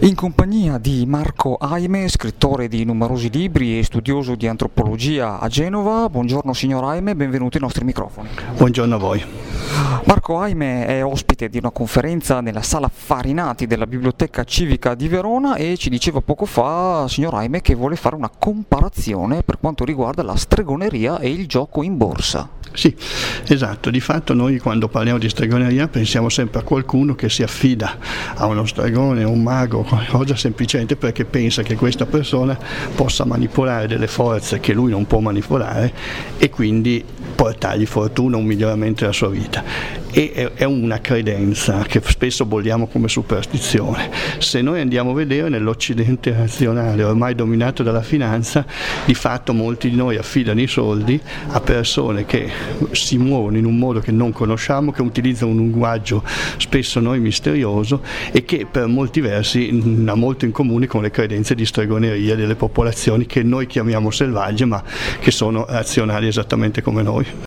In compagnia di Marco Aime, scrittore di numerosi libri e studioso di antropologia a Genova. Buongiorno signor Aime, benvenuto ai nostri microfoni. Buongiorno a voi. Marco Aime è ospite di una conferenza nella sala Farinati della Biblioteca Civica di Verona e ci diceva poco fa, signor Aime, che vuole fare una comparazione per quanto riguarda la stregoneria e il gioco in borsa. Sì, esatto, di fatto noi quando parliamo di stregoneria pensiamo sempre a qualcuno che si affida a uno stregone, un mago, qualcosa semplicemente perché pensa che questa persona possa manipolare delle forze che lui non può manipolare e quindi portargli fortuna, un miglioramento della sua vita. E è una credenza che spesso bolliamo come superstizione. Se noi andiamo a vedere nell'Occidente razionale ormai dominato dalla finanza, di fatto molti di noi affidano i soldi a persone che si muovono in un modo che non conosciamo, che utilizzano un linguaggio spesso noi misterioso e che per molti versi ha molto in comune con le credenze di stregoneria delle popolazioni che noi chiamiamo selvagge ma che sono razionali esattamente come noi.